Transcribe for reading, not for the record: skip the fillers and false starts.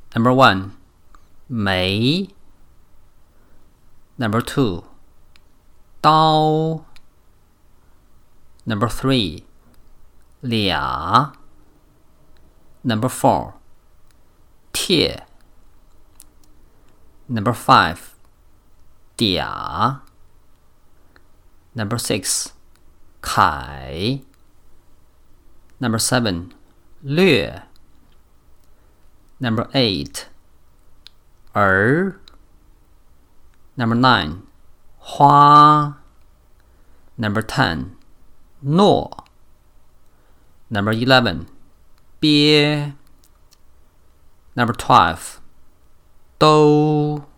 Number 1. 眉 Number 2. 刀 Number 3. 俩 Number 4. 贴 Number 5. 嗲 Number 6. 楷 Number 7. 略 Number 8. 儿 Number 9. 花 Number 10. 诺 Number 11. 鳖 Number 12. 兜